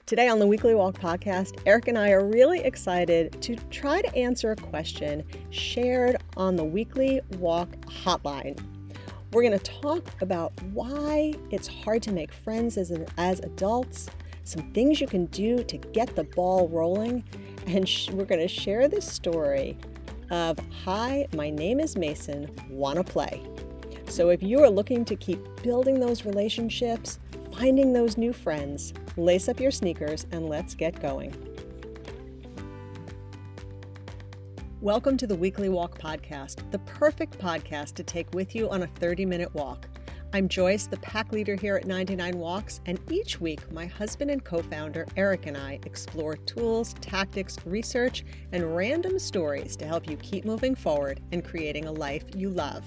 Today on the Weekly Walk podcast, Eric and I are really excited to try to answer a question shared on the Weekly Walk hotline. We're going to talk about why it's hard to make friends as adults, some things you can do to get the ball rolling, and we're going to share the story of, "Hi, my name is Mason, wanna play?" So if you are looking to keep building those relationships, finding those new friends, lace up your sneakers and let's get going. Welcome to the Weekly Walk podcast, the perfect podcast to take with you on a 30-minute walk. I'm Joyce, the pack leader here at 99 Walks, and each week my husband and co-founder Eric and I explore tools, tactics, research, and random stories to help you keep moving forward and creating a life you love.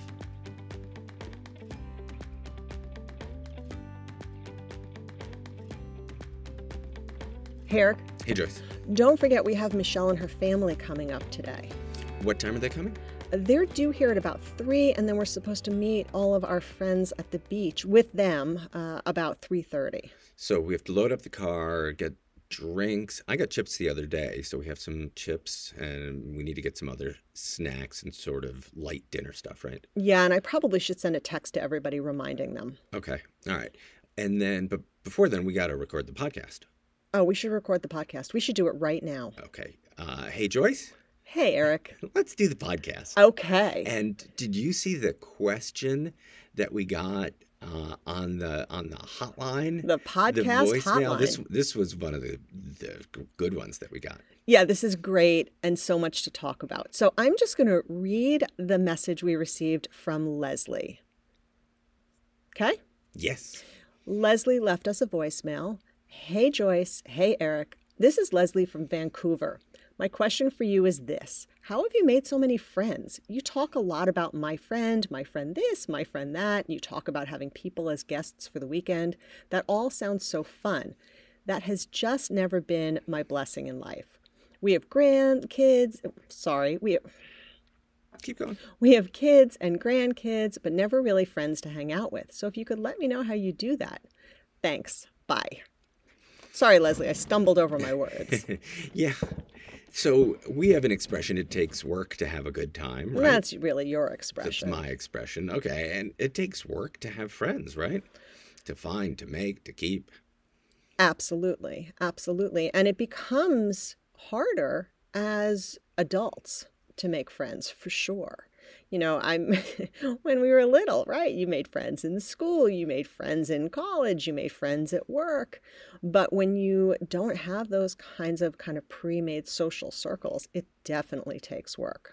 Hey, Eric. Hey, Joyce. Don't forget we have Michelle and her family coming up today. What time are they coming? They're due here at about 3, and then we're supposed to meet all of our friends at the beach with them about 3:30. So we have to load up the car, get drinks. I got chips the other day, so we have some chips, and we need to get some other snacks and sort of light dinner stuff, right? Yeah, and I probably should send a text to everybody reminding them. Okay. All right. And then, but before then, we got to record the podcast. Oh, we should record the podcast. We should do it right now. Okay. Hey, Joyce. Hey, Eric. Let's do the podcast. Okay. And did you see the question that we got on the hotline? The podcast hotline. This was one of the good ones that we got. Yeah, this is great and so much to talk about. So I'm just going to read the message we received from Leslie. Okay? Yes. Leslie left us a voicemail. Hey, Joyce. Hey, Eric. This is Leslie from Vancouver. My question for you is this. How have you made so many friends? You talk a lot about my friend this, my friend that. You talk about having people as guests for the weekend. That all sounds so fun. That has just never been my blessing in life. We have grandkids. Keep going. We have kids and grandkids, but never really friends to hang out with. So if you could let me know how you do that. Thanks. Bye. Sorry, Leslie, I stumbled over my words. Yeah. So we have an expression, it takes work to have a good time, right? That's really your expression. That's my expression. Okay. And it takes work to have friends, right? To find, to make, to keep. Absolutely. Absolutely. And it becomes harder as adults to make friends, for sure. You know, when we were little, right? You made friends in school, you made friends in college, you made friends at work. But when you don't have those kinds of pre-made social circles, it definitely takes work.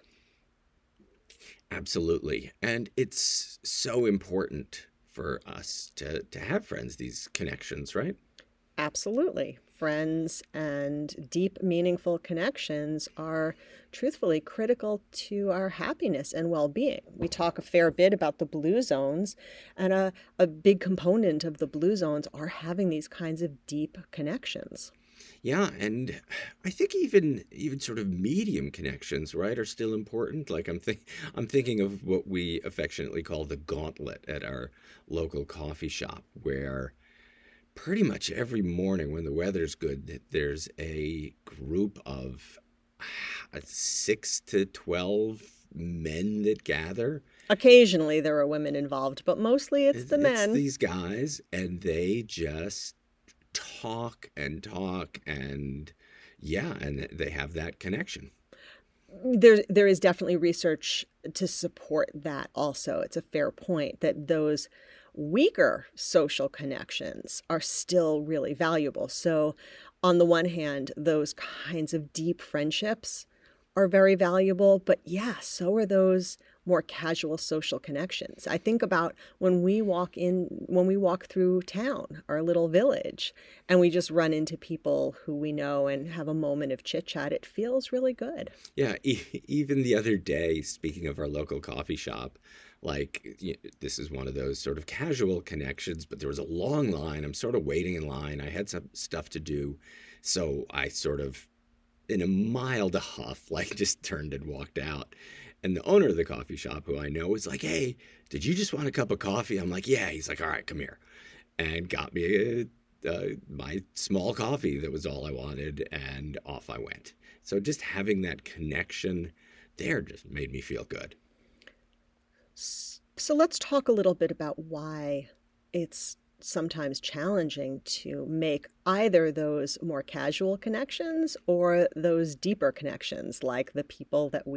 Absolutely. And it's so important for us to have friends, these connections, right? Absolutely. Friends and deep, meaningful connections are truthfully critical to our happiness and well-being. We talk a fair bit about the blue zones, and a big component of the blue zones are having these kinds of deep connections. Yeah, and I think even sort of medium connections, right, are still important. Like I'm thinking of what we affectionately call the gauntlet at our local coffee shop, where pretty much every morning when the weather's good, there's a group of 6 to 12 men that gather. Occasionally there are women involved, but mostly it's the men. It's these guys, and they just talk and yeah, and they have that connection. There is definitely research to support that also. It's a fair point that those weaker social connections are still really valuable. So on the one hand, those kinds of deep friendships are very valuable, but yeah, so are those more casual social connections. I think about when we walk through town, our little village, and we just run into people who we know and have a moment of chit chat. It feels really good. Yeah. Even the other day, speaking of our local coffee shop, this is one of those sort of casual connections, but there was a long line. I'm sort of waiting in line. I had some stuff to do. So I sort of, in a mild huff, just turned and walked out. And the owner of the coffee shop, who I know, was like, "Hey, did you just want a cup of coffee?" I'm like, "Yeah." He's like, "All right, come here." And got me my small coffee that was all I wanted, and off I went. So just having that connection there just made me feel good. So let's talk a little bit about why it's sometimes challenging to make either those more casual connections or those deeper connections, like the people that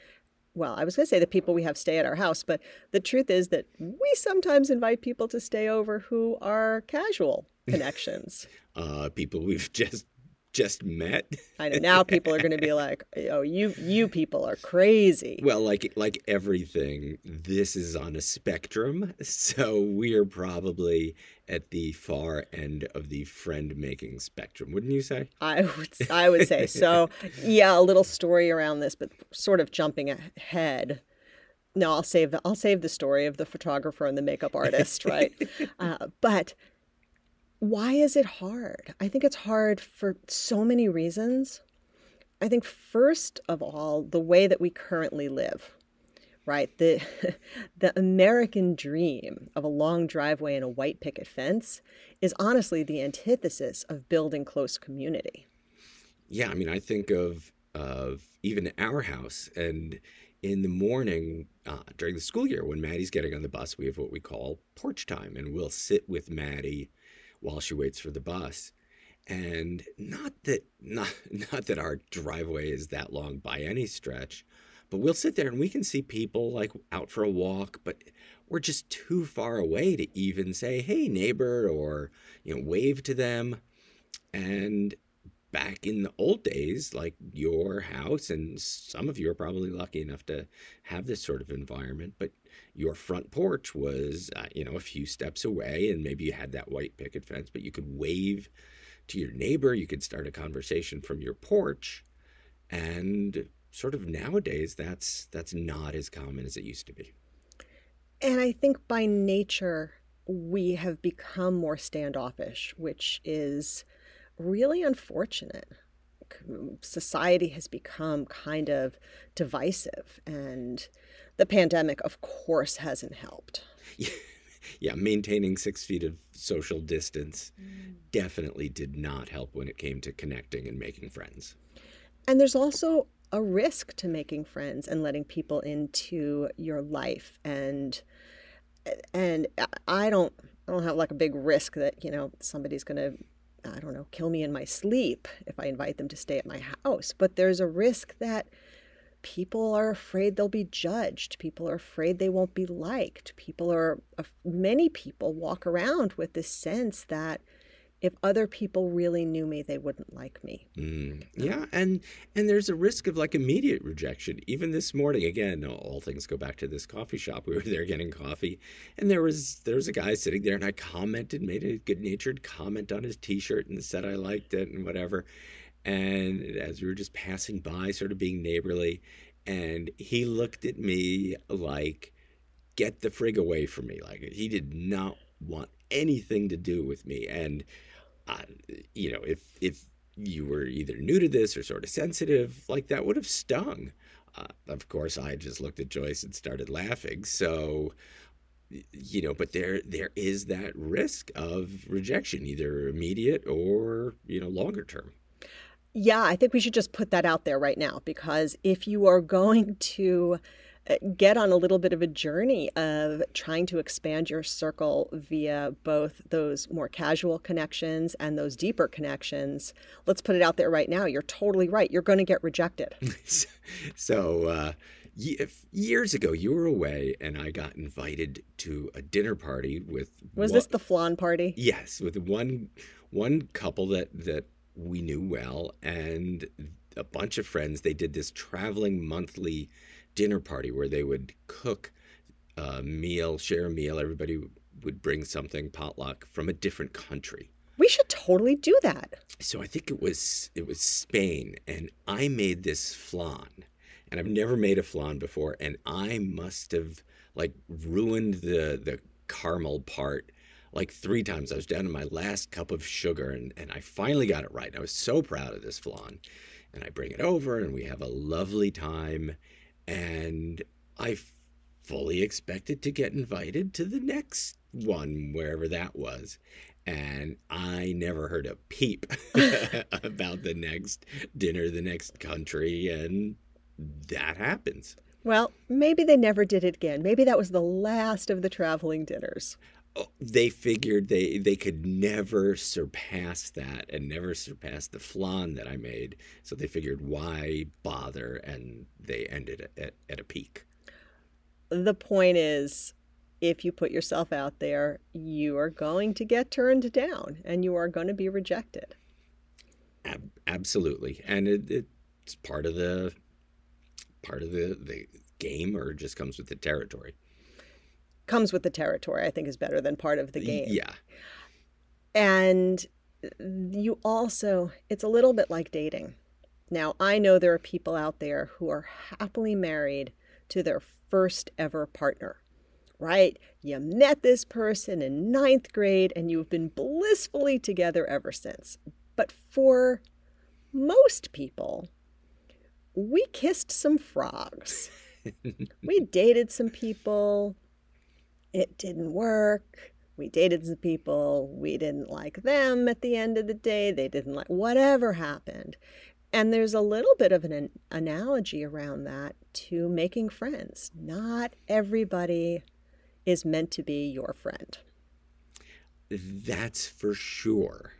I was going to say the people we have stay at our house, but the truth is that we sometimes invite people to stay over who are casual connections. People we've just met. I know now people are going to be like, "Oh, you people are crazy." Well, like everything, this is on a spectrum, so we are probably at the far end of the friend-making spectrum, wouldn't you say? I would say so. Yeah, a little story around this, but sort of jumping ahead. No, I'll save the story of the photographer and the makeup artist, right? But why is it hard? I think it's hard for so many reasons. I think first of all, the way that we currently live, right? The American dream of a long driveway and a white picket fence is honestly the antithesis of building close community. Yeah, I mean, I think of even our house, and in the morning during the school year when Maddie's getting on the bus, we have what we call porch time, and we'll sit with Maddie while she waits for the bus. And not that our driveway is that long by any stretch, but we'll sit there and we can see people like out for a walk, but we're just too far away to even say, "Hey, neighbor," or wave to them. And back in the old days, like your house, and some of you are probably lucky enough to have this sort of environment, but your front porch was, a few steps away, and maybe you had that white picket fence, but you could wave to your neighbor. You could start a conversation from your porch. And sort of nowadays, that's not as common as it used to be. And I think by nature, we have become more standoffish, which is really unfortunate. Society has become kind of divisive, and the pandemic, of course, hasn't helped. Yeah, maintaining 6 feet of social distance definitely did not help when it came to connecting and making friends. And there's also a risk to making friends and letting people into your life. And I don't have like a big risk that, somebody's going to, I don't know, kill me in my sleep if I invite them to stay at my house. But there's a risk that people are afraid they'll be judged. People are afraid they won't be liked. Many people walk around with this sense that if other people really knew me, they wouldn't like me. Yeah, and there's a risk of like immediate rejection. Even this morning, again, all things go back to this coffee shop. We were there getting coffee, and there was a guy sitting there, and I made a good-natured comment on his T-shirt and said I liked it and whatever. And as we were just passing by, sort of being neighborly, and he looked at me like, "Get the frig away from me!" Like he did not want anything to do with me. And if you were either new to this or sort of sensitive, like that would have stung. Of course, I just looked at Joyce and started laughing. So, but there is that risk of rejection, either immediate or, longer term. Yeah, I think we should just put that out there right now, because if you are going to get on a little bit of a journey of trying to expand your circle via both those more casual connections and those deeper connections, let's put it out there right now. You're totally right. You're going to get rejected. So years ago, you were away, and I got invited to a dinner party with... Was this the flan party? Yes, with one couple that we knew well, and a bunch of friends. They did this traveling monthly dinner party where they would cook a meal, share a meal. Everybody would bring something, potluck, from a different country. We should totally do that. So I think it was Spain, and I made this flan, and I've never made a flan before, and I must have like ruined the caramel part like 3 times. I was down to my last cup of sugar, and I finally got it right. And I was so proud of this flan, and I bring it over, and we have a lovely time. And I fully expected to get invited to the next one, wherever that was. And I never heard a peep about the next dinner, the next country, and that happens. Well, maybe they never did it again. Maybe that was the last of the traveling dinners. Oh, they figured they could never surpass that and never surpass the flan that I made. So they figured, why bother? And they ended at a peak. The point is, if you put yourself out there, you are going to get turned down and you are going to be rejected. Absolutely, and it's part of the game, or just comes with the territory. Comes with the territory, I think, is better than part of the game. Yeah. And you also, it's a little bit like dating. Now, I know there are people out there who are happily married to their first ever partner, right? You met this person in ninth grade and you've been blissfully together ever since. But for most people, we kissed some frogs. We dated some people. It didn't work. We dated some people. We didn't like them at the end of the day. They didn't like whatever happened. And there's a little bit of an analogy around that to making friends. Not everybody is meant to be your friend. That's for sure.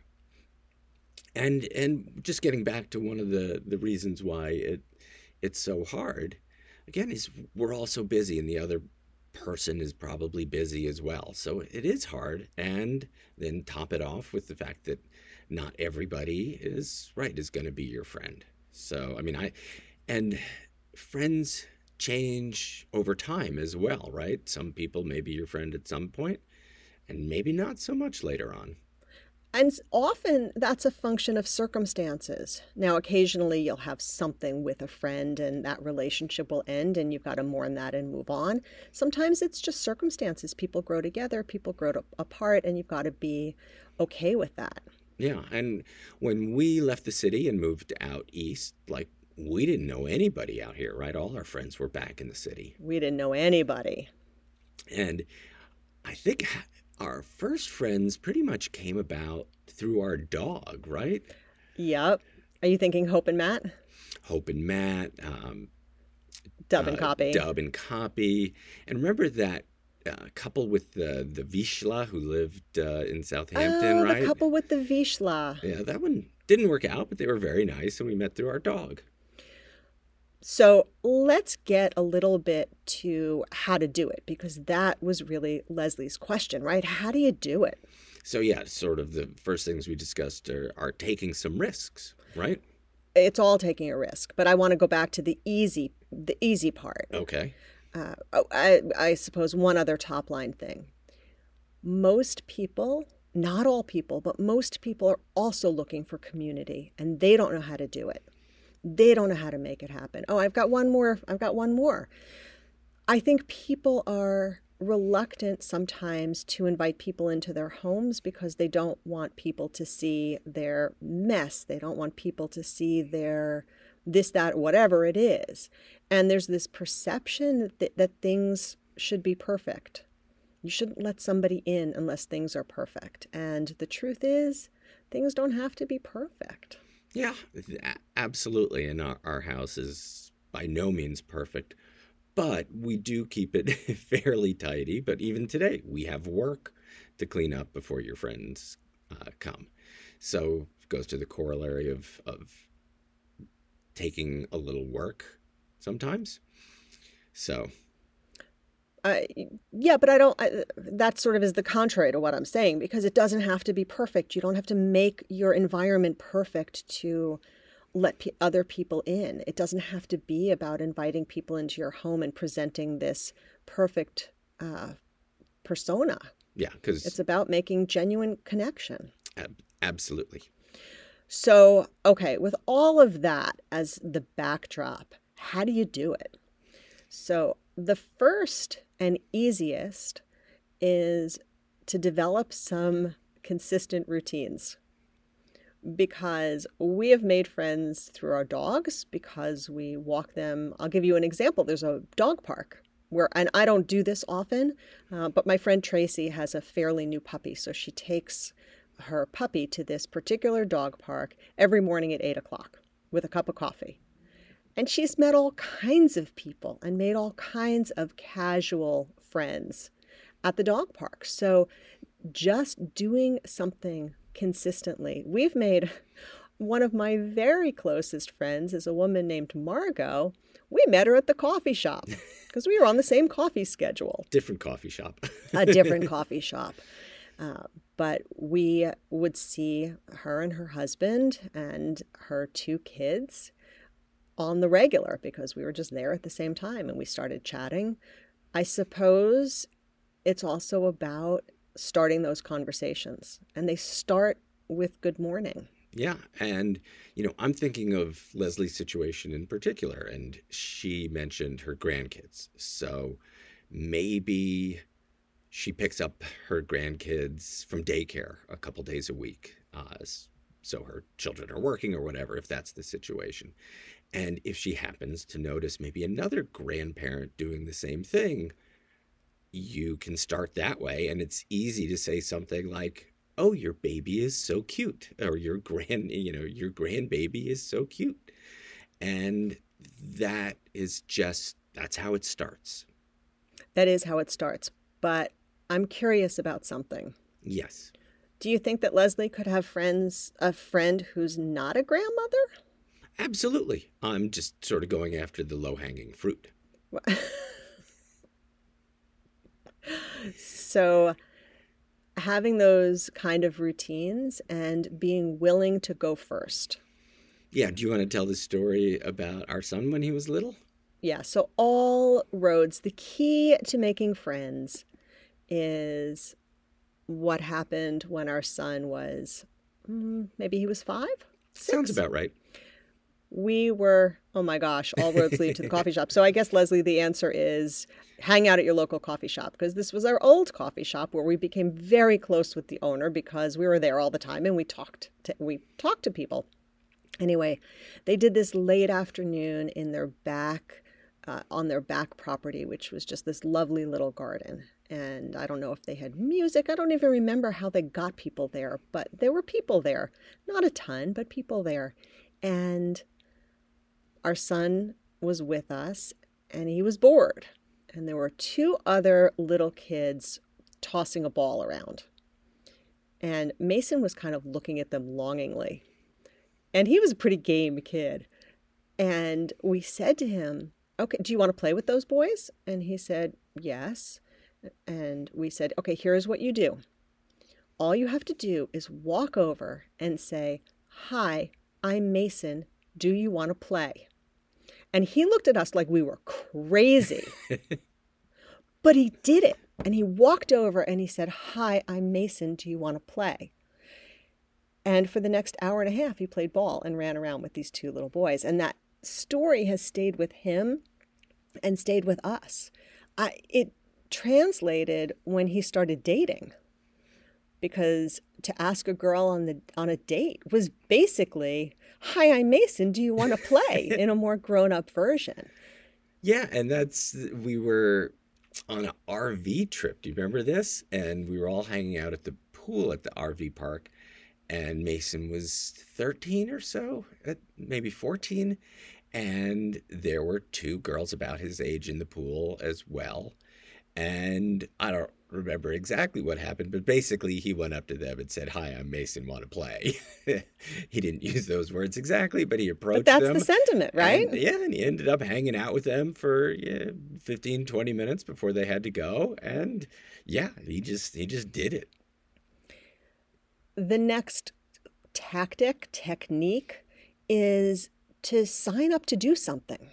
And just getting back to one of the reasons why it's so hard, again, is we're all so busy, and the other person is probably busy as well. So it is hard. And then top it off with the fact that not everybody is going to be your friend. So, I mean, and friends change over time as well, right? Some people may be your friend at some point and maybe not so much later on. And often that's a function of circumstances. Now, occasionally you'll have something with a friend and that relationship will end and you've got to mourn that and move on. Sometimes it's just circumstances. People grow together, people grow apart, and you've got to be okay with that. Yeah, and when we left the city and moved out east, like, we didn't know anybody out here, right? All our friends were back in the city. We didn't know anybody. And I think our first friends pretty much came about through our dog, right? Yep. Are you thinking Hope and Matt? Hope and Matt. Dub and Copy. Dub and Copy. And remember that couple with the Vizsla who lived in Southampton, right? The couple with the Vizsla. Yeah, that one didn't work out, but they were very nice, and we met through our dog. So let's get a little bit to how to do it, because that was really Leslie's question, right? How do you do it? So yeah, sort of the first things we discussed are taking some risks, right? It's all taking a risk, but I want to go back to the easy part. Okay. I suppose one other top line thing. Most people, not all people, but most people are also looking for community, and they don't know how to do it. They don't know how to make it happen. Oh, I've got one more. I think people are reluctant sometimes to invite people into their homes because they don't want people to see their mess. They don't want people to see their this, that, whatever it is. And there's this perception that things should be perfect. You shouldn't let somebody in unless things are perfect. And the truth is, things don't have to be perfect. Yeah, absolutely. And our house is by no means perfect, but we do keep it fairly tidy. But even today, we have work to clean up before your friends come. So it goes to the corollary of taking a little work sometimes. So. Yeah, but that sort of is the contrary to what I'm saying, because it doesn't have to be perfect. You don't have to make your environment perfect to let other people in. It doesn't have to be about inviting people into your home and presenting this perfect persona. Yeah, because it's about making genuine connection. Absolutely. So, okay, with all of that as the backdrop, how do you do it? So the first and easiest is to develop some consistent routines, because we have made friends through our dogs, because we walk them. I'll give you an example. There's a dog park and I don't do this often, but my friend Tracy has a fairly new puppy. So she takes her puppy to this particular dog park every morning at 8 o'clock with a cup of coffee. And she's met all kinds of people and made all kinds of casual friends at the dog park. So just doing something consistently. We've made one of my very closest friends is a woman named Margot. We met her at the coffee shop because we were on the same coffee schedule. Different coffee shop. A different coffee shop. But we would see her and her husband and her 2 kids on the regular because we were just there at the same time and we started chatting. I suppose it's also about starting those conversations, and they start with good morning. Yeah. And, I'm thinking of Leslie's situation in particular, and she mentioned her grandkids. So maybe she picks up her grandkids from daycare a couple days a week. So her children are working or whatever, if that's the situation. And if she happens to notice maybe another grandparent doing the same thing, you can start that way. And it's easy to say something like, "Oh, your baby is so cute," or your grandbaby is so cute. And that's how it starts. That is how it starts. But I'm curious about something. Yes. Do you think that Leslie could have a friend who's not a grandmother? Absolutely. I'm just sort of going after the low-hanging fruit. So having those kind of routines and being willing to go first. Yeah. Do you want to tell the story about our son when he was little? Yeah. So all roads, the key to making friends is what happened when our son was, maybe he was 5, 6? Sounds about right. We were, oh my gosh, all roads lead to the coffee shop. So I guess, Leslie, the answer is hang out at your local coffee shop, because this was our old coffee shop where we became very close with the owner because we were there all the time and we talked to people. Anyway, they did this late afternoon in their back, on their back property, which was just this lovely little garden. And I don't know if they had music. I don't even remember how they got people there, but there were people there. Not a ton, but people there. And our son was with us and he was bored. And there were 2 other little kids tossing a ball around. And Mason was kind of looking at them longingly. And he was a pretty game kid. And we said to him, "Okay, do you want to play with those boys?" And he said, "Yes." And we said, "Okay, here's what you do. All you have to do is walk over and say, 'Hi, I'm Mason. Do you want to play?'" And he looked at us like we were crazy. But he did it. And he walked over and he said, "Hi, I'm Mason. Do you want to play?" And for the next hour and a half, he played ball and ran around with these 2 little boys. And that story has stayed with him and stayed with us. It translated when he started dating, because to ask a girl on a date was basically, "Hi, I'm Mason. Do you want to play?" in a more grown-up version. Yeah, and we were on an RV trip. Do you remember this? And we were all hanging out at the pool at the RV park. And Mason was 13 or so, maybe 14. And there were 2 girls about his age in the pool as well. And I don't remember exactly what happened, but basically he went up to them and said, "Hi, I'm Mason, want to play?" He didn't use those words exactly, but he approached them. But that's the sentiment, right? And he ended up hanging out with them for 15, 20 minutes before they had to go. And yeah, he just did it. The next technique is to sign up to do something.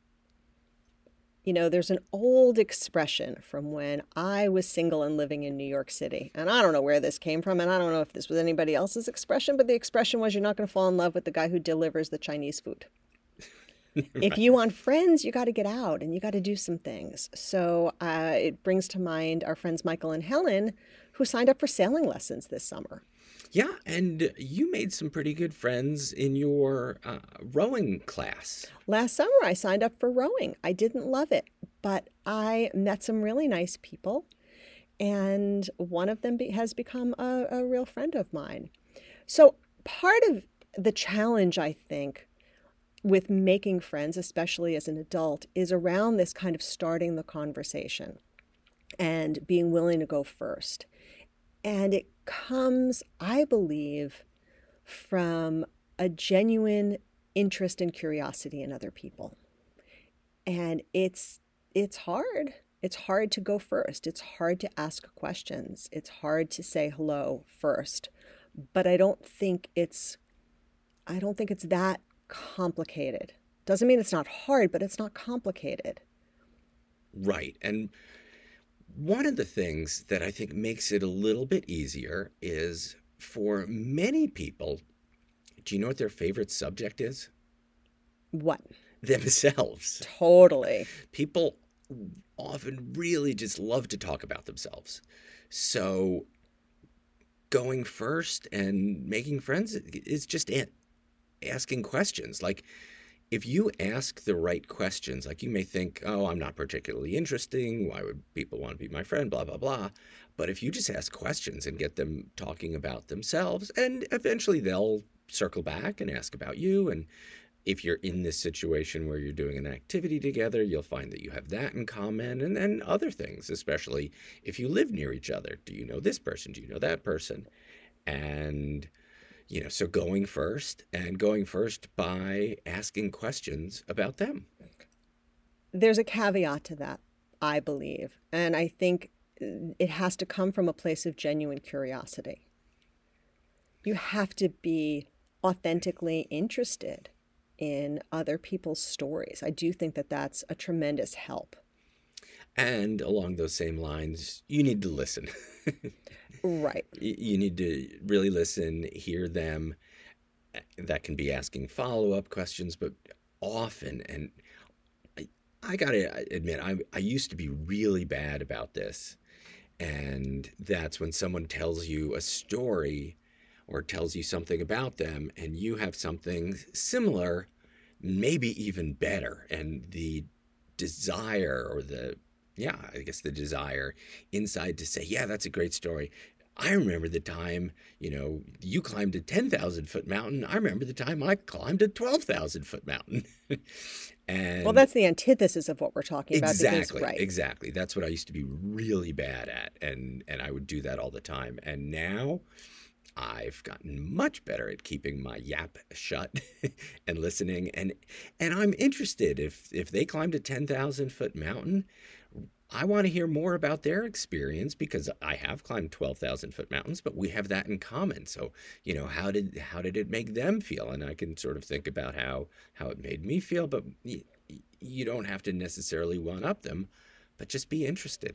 There's an old expression from when I was single and living in New York City. And I don't know where this came from, and I don't know if this was anybody else's expression, but the expression was, you're not going to fall in love with the guy who delivers the Chinese food. Right. If you want friends, you got to get out and you got to do some things. So it brings to mind our friends Michael and Helen, who signed up for sailing lessons this summer. Yeah, and you made some pretty good friends in your rowing class. Last summer, I signed up for rowing. I didn't love it, but I met some really nice people. And one of them has become a real friend of mine. So part of the challenge, I think, with making friends, especially as an adult, is around this kind of starting the conversation and being willing to go first. And it comes, I believe, from a genuine interest and curiosity in other people. And it's hard. It's hard to go first. It's hard to ask questions. It's hard to say hello first. But I don't think it's that complicated. Doesn't mean it's not hard, but it's not complicated. Right. And one of the things that I think makes it a little bit easier is for many people, do you know what their favorite subject is? What? Themselves. Totally. People often really just love to talk about themselves. So going first and making friends is just asking questions. Like, if you ask the right questions, like you may think, oh, I'm not particularly interesting. Why would people want to be my friend? Blah, blah, blah. But if you just ask questions and get them talking about themselves, and eventually they'll circle back and ask about you. And if you're in this situation where you're doing an activity together, you'll find that you have that in common, and then other things, especially if you live near each other. Do you know this person? Do you know that person? And so going first by asking questions about them. There's a caveat to that, I believe. And I think it has to come from a place of genuine curiosity. You have to be authentically interested in other people's stories. I do think that that's a tremendous help. And along those same lines, you need to listen. Right. You need to really listen, hear them. That can be asking follow-up questions, but often, and I gotta admit, I used to be really bad about this. And that's when someone tells you a story or tells you something about them, and you have something similar, maybe even better. And the desire or the desire inside to say, yeah, that's a great story. I remember the time, you climbed a 10,000-foot mountain. I remember the time I climbed a 12,000-foot mountain. And well, that's the antithesis of what we're talking about. Exactly. That's what I used to be really bad at. And I would do that all the time. And now I've gotten much better at keeping my yap shut and listening. And I'm interested if they climbed a 10,000-foot mountain. I want to hear more about their experience, because I have climbed 12,000-foot mountains, but we have that in common. So, how did it make them feel? And I can sort of think about how it made me feel, but you don't have to necessarily one-up them, but just be interested.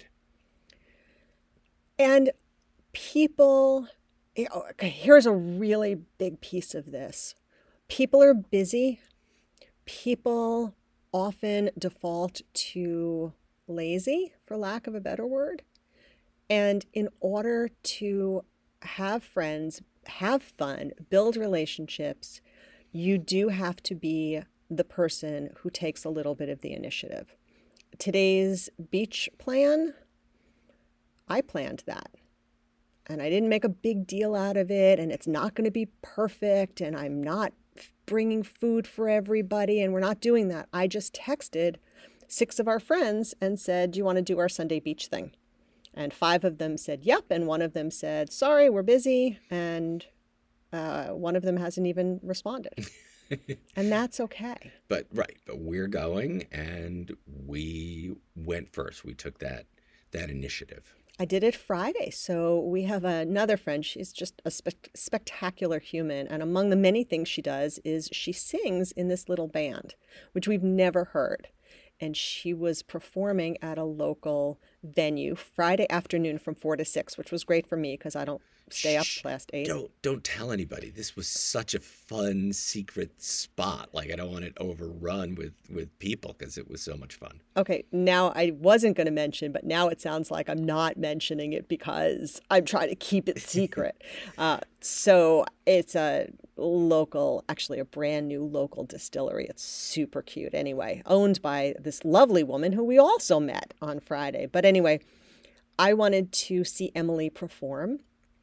And people, okay, here's a really big piece of this. People are busy. People often default to lazy, for lack of a better word. And in order to have friends, have fun, build relationships, you do have to be the person who takes a little bit of the initiative. Today's beach plan, I planned that. And I didn't make a big deal out of it, and it's not going to be perfect, and I'm not bringing food for everybody, and we're not doing that. I just texted 6 of our friends and said, do you want to do our Sunday beach thing? And 5 of them said, yep. And 1 of them said, sorry, we're busy. And 1 of them hasn't even responded. And that's okay. But we're going, and we went first. We took that initiative. I did it Friday. So we have another friend. She's just a spectacular human. And among the many things she does is she sings in this little band, which we've never heard. And she was performing at a local venue Friday afternoon from 4 to 6, which was great for me because I don't stay up past 8. Don't tell anybody. This was such a fun secret spot. Like, I don't want it overrun with people because it was so much fun. Okay, now I wasn't going to mention, but now it sounds like I'm not mentioning it because I'm trying to keep it secret. So it's a brand new local distillery. It's super cute anyway, owned by this lovely woman who we also met on Friday. But anyway, I wanted to see Emily perform.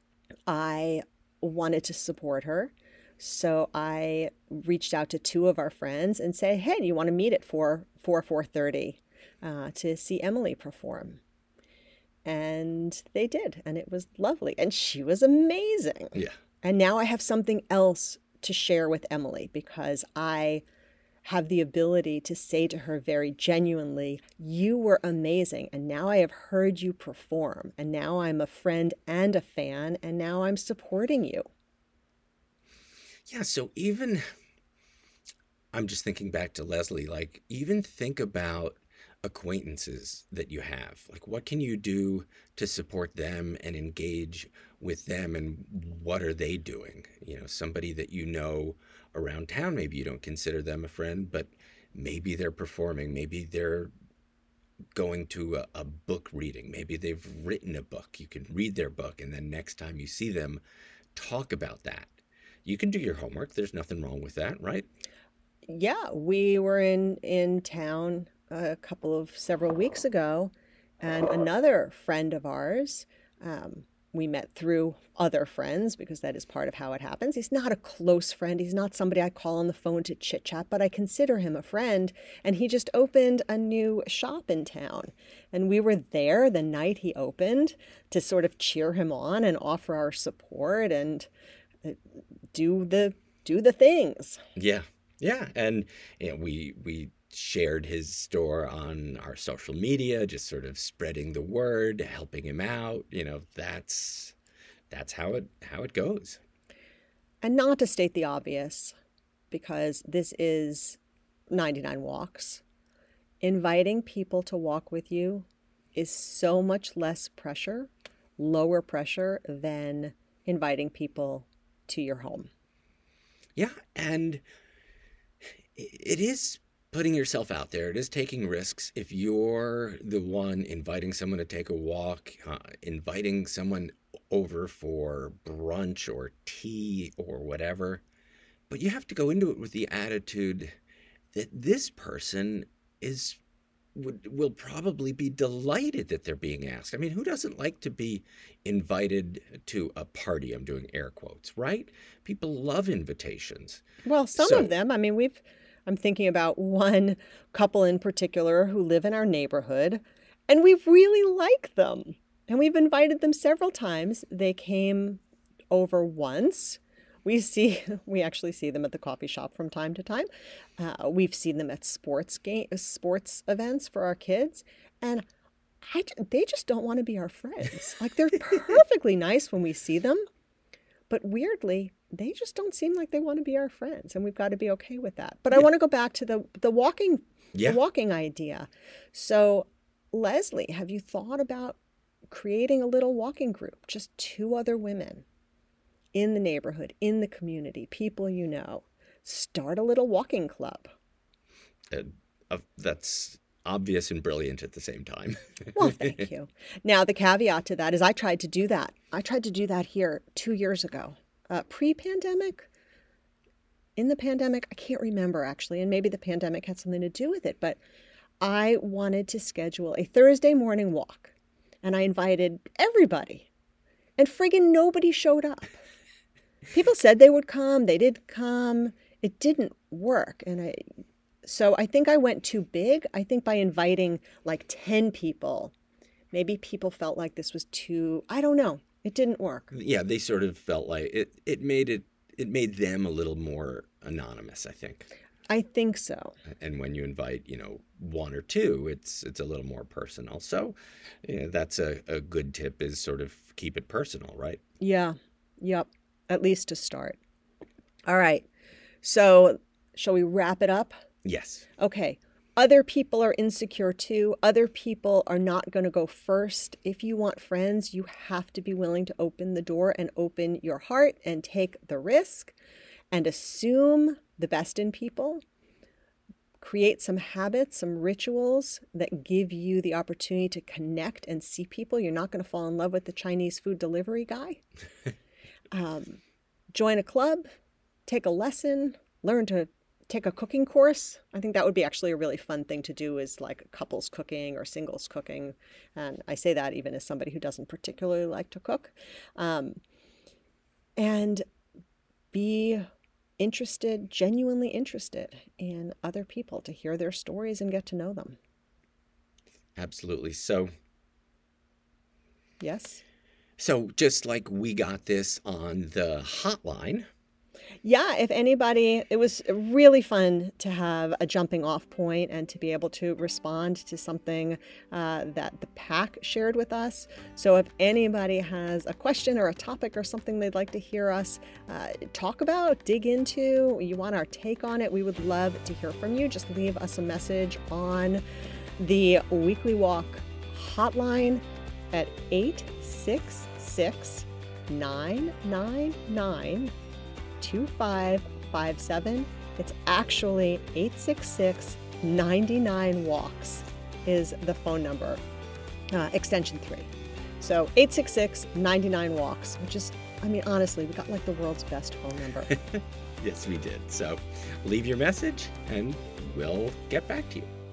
I wanted to support her. So I reached out to two of our friends and say, hey, do you want to meet at 4:30 to see Emily perform? And they did. And it was lovely. And she was amazing. Yeah. And now I have something else to share with Emily because I have the ability to say to her very genuinely, you were amazing. And now I have heard you perform. And now I'm a friend and a fan. And now I'm supporting you. Yeah. So even, I'm just thinking back to Leslie, like even think about acquaintances that you have. Like what can you do to support them and engage with them, and what are they doing? You know, somebody that you know around town, maybe you don't consider them a friend, but maybe they're performing, maybe they're going to a book reading, maybe they've written a book. You can read their book, and then next time you see them, talk about that. You can do your homework. There's nothing wrong with that, right? Yeah, we were in town several weeks ago, and another friend of ours, we met through other friends because that is part of how it happens. He's not a close friend. He's not somebody I call on the phone to chit chat, but I consider him a friend. And he just opened a new shop in town. And we were there the night he opened to sort of cheer him on and offer our support and do the things. Yeah. Yeah. And you know, we shared his store on our social media, just sort of spreading the word, helping him out. You know, that's how it goes. And not to state the obvious, because this is 99 Walks. Inviting people to walk with you is so much less pressure, lower pressure than inviting people to your home. Yeah, and it is putting yourself out there. It is taking risks. If you're the one inviting someone to take a walk, inviting someone over for brunch or tea or whatever, but you have to go into it with the attitude that this person will probably be delighted that they're being asked. I mean, who doesn't like to be invited to a party? I'm doing air quotes, right? People love invitations. Well, some of them. I mean, I'm thinking about one couple in particular who live in our neighborhood, and we really like them. And we've invited them several times. They came over once. We actually see them at the coffee shop from time to time. We've seen them at sports events for our kids, and they just don't want to be our friends. Like they're perfectly nice when we see them, but weirdly, they just don't seem like they want to be our friends, and we've got to be okay with that. But I want to go back to the walking, the walking idea. So, Leslie, have you thought about creating a little walking group, just two other women in the neighborhood, in the community, people you know? Start a little walking club. That's obvious and brilliant at the same time. Well, thank you. Now, the caveat to that is I tried to do that. I tried to do that here 2 years ago. Pre-pandemic, in the pandemic, I can't remember actually, and maybe the pandemic had something to do with it, but I wanted to schedule a Thursday morning walk, and I invited everybody, and friggin' nobody showed up. People said they would come, they did come, it didn't work, so I think I went too big. I think by inviting like 10 people, maybe people felt like this was too, I don't know. It didn't work. Yeah, they sort of felt like it made them a little more anonymous, I think. I think so. And when you invite, one or two, it's a little more personal. So, that's a good tip, is sort of keep it personal, right? Yeah. Yep. At least to start. All right. So, shall we wrap it up? Yes. Okay. Other people are insecure too. Other people are not going to go first. If you want friends, you have to be willing to open the door and open your heart and take the risk and assume the best in people. Create some habits, some rituals that give you the opportunity to connect and see people. You're not going to fall in love with the Chinese food delivery guy. Join a club, take a lesson, learn to take a cooking course. I think that would be actually a really fun thing to do, is like couples cooking or singles cooking. And I say that even as somebody who doesn't particularly like to cook. And be interested, genuinely interested in other people, to hear their stories and get to know them. Absolutely. So Yes? just like we got this on the hotline. Yeah, if anybody, it was really fun to have a jumping off point and to be able to respond to something that the pack shared with us. So if anybody has a question or a topic or something they'd like to hear us talk about, dig into, you want our take on it, we would love to hear from you. Just leave us a message on the Weekly Walk hotline at 866 999 2557. It's actually 866-99-WALKS is the phone number, extension 3. So 866-99-WALKS, which is, I mean, honestly, we got like the world's best phone number. Yes, we did. So leave your message and we'll get back to you.